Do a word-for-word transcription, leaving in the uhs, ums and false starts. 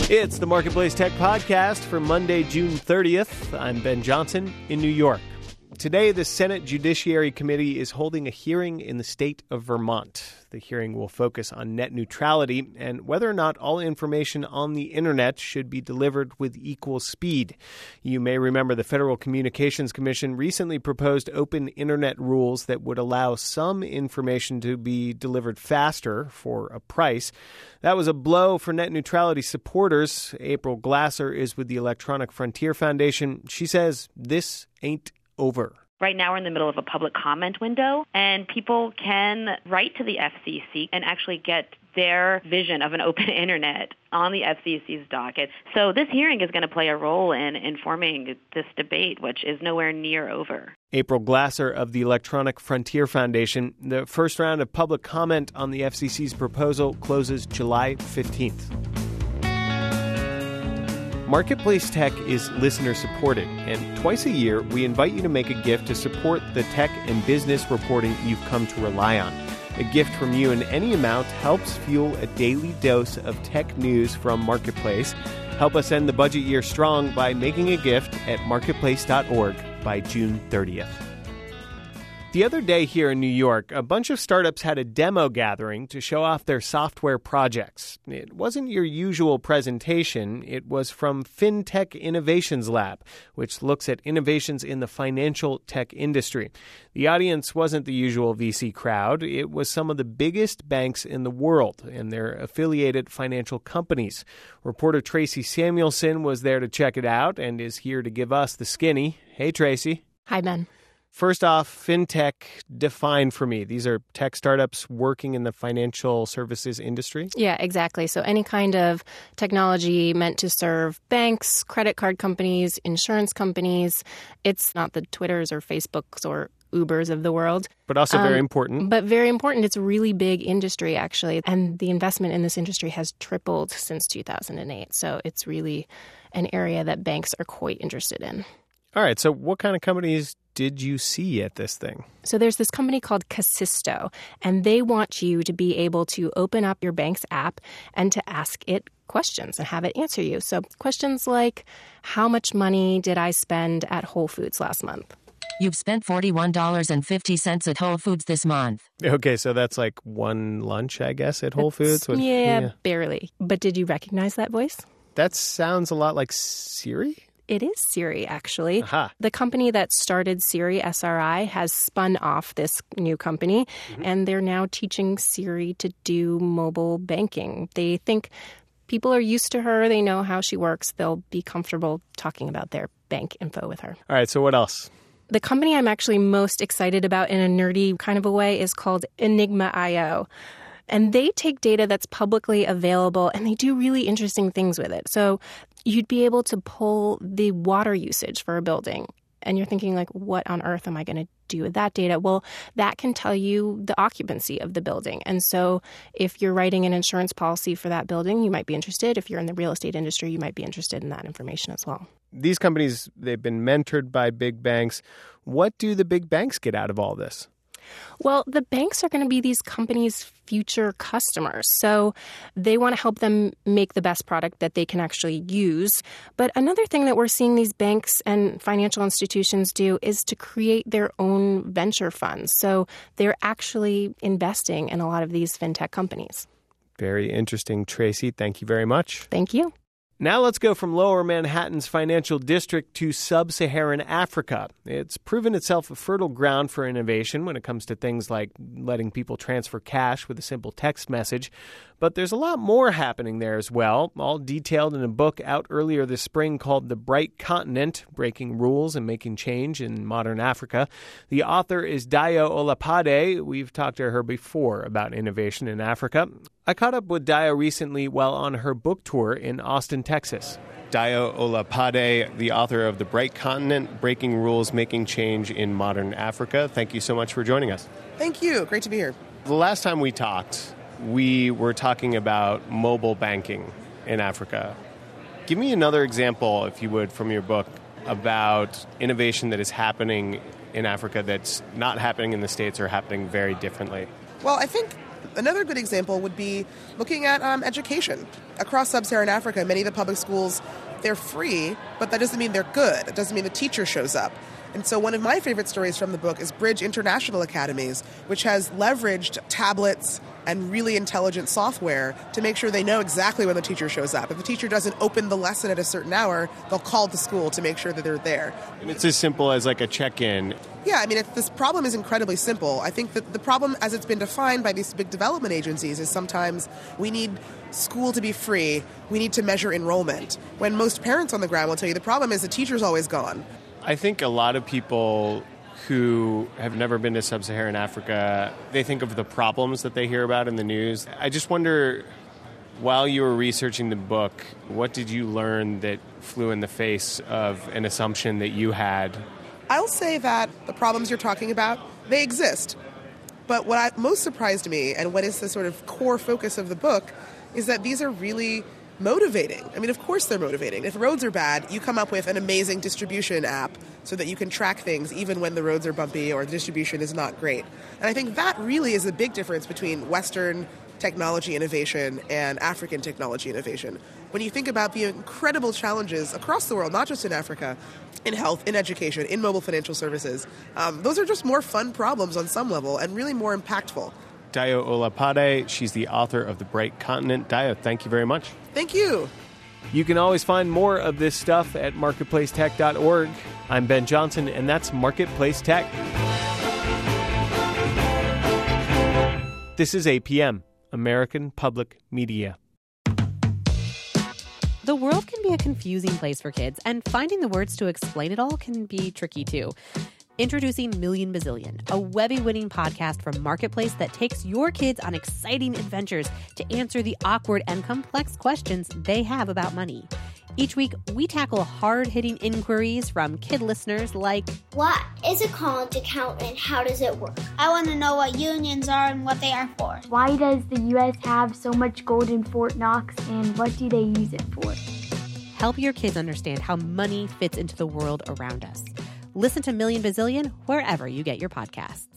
It's the Marketplace Tech Podcast for Monday, June thirtieth. I'm Ben Johnson in New York. Today, the Senate Judiciary Committee is holding a hearing in the state of Vermont. The hearing will focus on net neutrality and whether or not all information on the internet should be delivered with equal speed. You may remember the Federal Communications Commission recently proposed open internet rules that would allow some information to be delivered faster for a price. That was a blow for net neutrality supporters. April Glasser is with the Electronic Frontier Foundation. She says this ain't over. Right now we're in the middle of a public comment window, and people can write to the F C C and actually get their vision of an open internet on the F C C's docket. So this hearing is going to play a role in informing this debate, which is nowhere near over. April Glasser of the Electronic Frontier Foundation. The first round of public comment on the F C C's proposal closes July fifteenth. Marketplace Tech is listener-supported, and twice a year we invite you to make a gift to support the tech and business reporting you've come to rely on. A gift from you in any amount helps fuel a daily dose of tech news from Marketplace. Help us end the budget year strong by making a gift at marketplace dot org by June thirtieth. The other day here in New York, a bunch of startups had a demo gathering to show off their software projects. It wasn't your usual presentation. It was from FinTech Innovations Lab, which looks at innovations in the financial tech industry. The audience wasn't the usual V C crowd. It was some of the biggest banks in the world and their affiliated financial companies. Reporter Tracy Samuelson was there to check it out and is here to give us the skinny. Hey, Tracy. Hi, Ben. First off, FinTech, define for me. These are tech startups working in the financial services industry? Yeah, exactly. So any kind of technology meant to serve banks, credit card companies, insurance companies. It's not the Twitters or Facebooks or Ubers of the world. But also very um, important. But very important. It's a really big industry, actually. And the investment in this industry has tripled since two thousand eight. So it's really an area that banks are quite interested in. All right. So what kind of companies did you see at this thing? So there's this company called Kasisto, and they want you to be able to open up your bank's app and to ask it questions and have it answer you. So questions like, how much money did I spend at Whole Foods last month? You've spent forty-one dollars and fifty cents at Whole Foods this month. Okay, so that's like one lunch, I guess, at Whole Foods? With, yeah, yeah, barely. But did you recognize that voice? That sounds a lot like Siri. It is Siri, actually. Aha. The company that started Siri, S R I, has spun off this new company, mm-hmm. and they're now teaching Siri to do mobile banking. They think people are used to her. They know how she works. They'll be comfortable talking about their bank info with her. All right, so what else? The company I'm actually most excited about in a nerdy kind of a way is called Enigma dot io. And they take data that's publicly available, and they do really interesting things with it. So you'd be able to pull the water usage for a building. And you're thinking, like, what on earth am I going to do with that data? Well, that can tell you the occupancy of the building. And so if you're writing an insurance policy for that building, you might be interested. If you're in the real estate industry, you might be interested in that information as well. These companies, they've been mentored by big banks. What do the big banks get out of all this? Well, the banks are going to be these companies' future customers. So they want to help them make the best product that they can actually use. But another thing that we're seeing these banks and financial institutions do is to create their own venture funds. So they're actually investing in a lot of these fintech companies. Very interesting, Tracy. Thank you very much. Thank you. Now let's go from Lower Manhattan's financial district to sub-Saharan Africa. It's proven itself a fertile ground for innovation when it comes to things like letting people transfer cash with a simple text message. But there's a lot more happening there as well, all detailed in a book out earlier this spring called The Bright Continent, Breaking Rules and Making Change in Modern Africa. The author is Dayo Olapade. We've talked to her before about innovation in Africa. I caught up with Dayo recently while on her book tour in Austin, Texas. Dayo Olapade, the author of The Bright Continent, Breaking Rules, Making Change in Modern Africa. Thank you so much for joining us. Thank you. Great to be here. The last time we talked, we were talking about mobile banking in Africa. Give me another example, if you would, from your book about innovation that is happening in Africa that's not happening in the States or happening very differently. Well, I think Another good example would be looking at um, education. Across sub-Saharan Africa, many of the public schools, they're free, but that doesn't mean they're good. It doesn't mean the teacher shows up. And so one of my favorite stories from the book is Bridge International Academies, which has leveraged tablets and really intelligent software to make sure they know exactly when the teacher shows up. If the teacher doesn't open the lesson at a certain hour, they'll call the school to make sure that they're there. And it's as simple as like a check-in. Yeah, I mean, it's, this problem is incredibly simple. I think that the problem as it's been defined by these big development agencies is sometimes we need school to be free, we need to measure enrollment. When most parents on the ground will tell you the problem is the teacher's always gone. I think a lot of people who have never been to sub-Saharan Africa, they think of the problems that they hear about in the news. I just wonder, while you were researching the book, what did you learn that flew in the face of an assumption that you had? I'll say that the problems you're talking about, they exist. But what I, most surprised me, and what is the sort of core focus of the book, is that these are really motivating. I mean, of course they're motivating. If roads are bad, you come up with an amazing distribution app so that you can track things even when the roads are bumpy or the distribution is not great. And I think that really is the big difference between Western technology innovation and African technology innovation. When you think about the incredible challenges across the world, not just in Africa, in health, in education, in mobile financial services, um, those are just more fun problems on some level and really more impactful. Dayo Olapade, she's the author of The Bright Continent. Dayo, thank you very much. Thank you. You can always find more of this stuff at marketplace tech dot org. I'm Ben Johnson, and that's Marketplace Tech. This is A P M, American Public Media. The world can be a confusing place for kids, and finding the words to explain it all can be tricky too. Introducing Million Bazillion, a Webby-winning podcast from Marketplace that takes your kids on exciting adventures to answer the awkward and complex questions they have about money. Each week, we tackle hard-hitting inquiries from kid listeners like, what is a college account and how does it work? I want to know what unions are and what they are for. Why does the U S have so much gold in Fort Knox and what do they use it for? Help your kids understand how money fits into the world around us. Listen to Million Bazillion wherever you get your podcasts.